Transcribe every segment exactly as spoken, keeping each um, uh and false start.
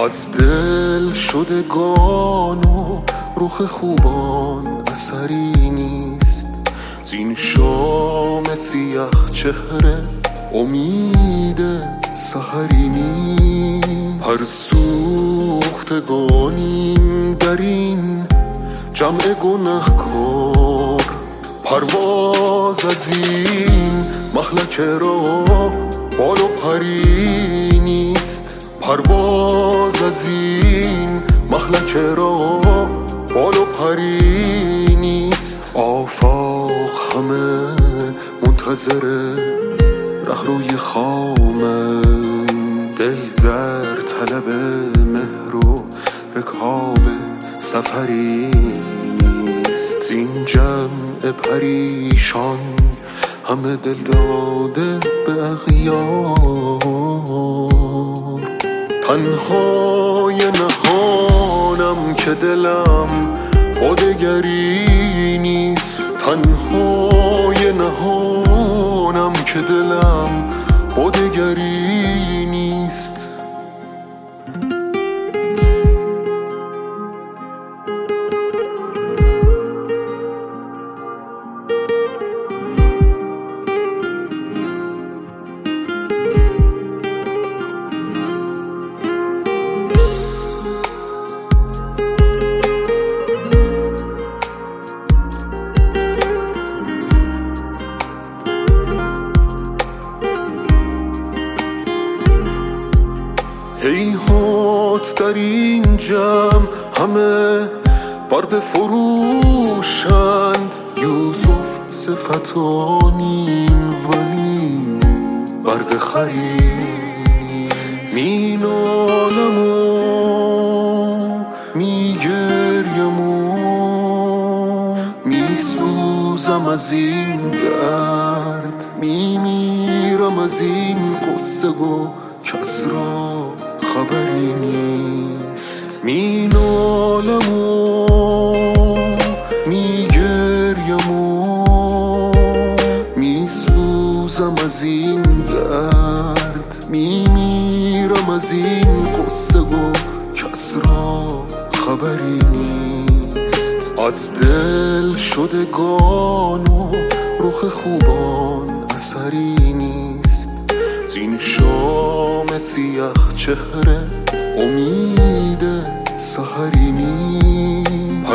از دل شدگان و رخ خوبان اثری نیست، زین شام سیاه چهره امید سحری نیست. هر سوختگانیم در این جمع گنهکار، پرواز از این مهلکه را بال و پری نیست. پرواز از این مهلکه را بال و پری نیست. آفاق همه منتظر رهروی خامه، دل در طلب مهر و رکاب سفری نیست. این جمع پریشان همه دل داده به اغیار. تنهای نهانم که دلم با دگری نیست، تنهای نهانم که دلم با دگری نیست. هیهات در این جمع همه برد فروشند، یوسف صفتانیم ولی برد خرید. می نالم و می گریم و می سوزم از این درد، می میرم از این قصه و کس را خبری نیست. می نالم و می گریم و می سوزم از این درد، می میرم از این قصه و کس را خبری نیست. از دل شدگان و رخ خوبان اثری نیست، زین شام سیاه چهره امید سحری نیست. هر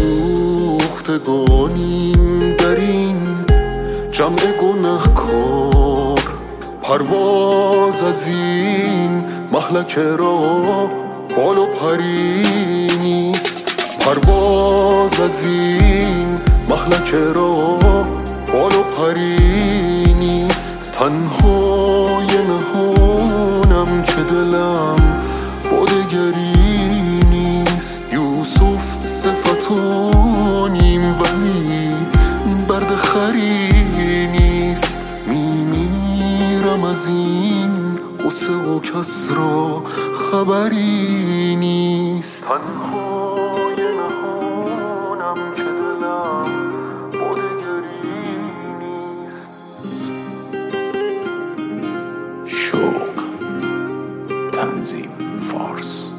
سوختگانیم در این جمع گنهکار، پرواز از این مهلکه را بال و پری نیست. پرواز از این مهلکه را بال و پری نیست. تنهای نهانم که دلم با دگری نیست. یوسف صفتانیم ولی برد خری نیست. می میرم از این قصه و کس را خبری نیست. تنهای نهانم که دلم با دگری نیست. شوق تنظیم فارس.